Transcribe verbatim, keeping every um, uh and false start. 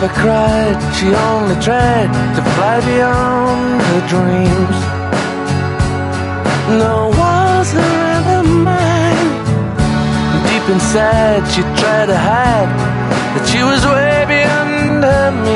never cried, she only tried to fly beyond her dreams. No walls around her mind, deep inside she tried to hide that she was way beyond her